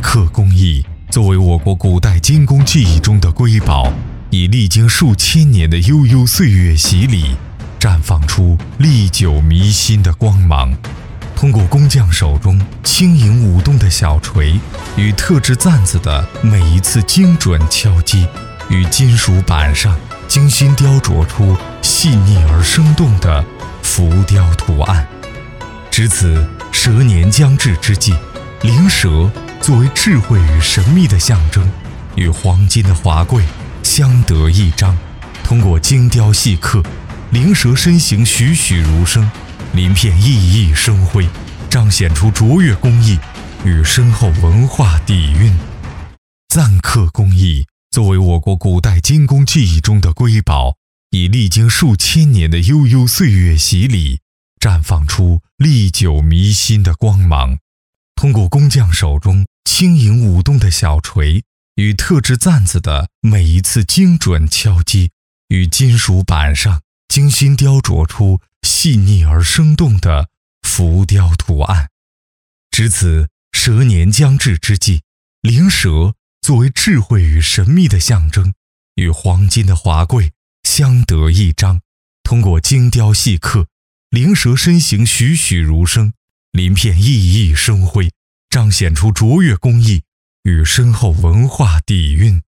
刻工艺作为我国古代精工技艺中的瑰宝，已历经数千年的悠悠岁月洗礼，绽放出历久弥新的光芒。通过工匠手中轻盈舞动的小锤与特制簪子的每一次精准敲击，与金属板上精心雕琢出细腻而生动的浮雕图案。值此蛇年将至之际，灵蛇作为智慧与神秘的象征，与黄金的华贵相得益彰。通过精雕细刻，灵蛇身形栩栩如生，鳞片熠熠生辉，彰显出卓越工艺与深厚文化底蕴。簪刻工艺作为我国古代精工技艺中的瑰宝，已历经数千年的悠悠岁月洗礼，绽放出历久弥新的光芒。通过工匠手中轻盈舞动的小锤与特制簪子的每一次精准敲击，与金属板上精心雕琢出细腻而生动的浮雕图案。值此蛇年将至之际，灵蛇作为智慧与神秘的象征，与黄金的华贵相得益彰。通过精雕细刻，灵蛇身形栩栩如生，鳞片熠熠生辉，彰显出卓越工艺与深厚文化底蕴。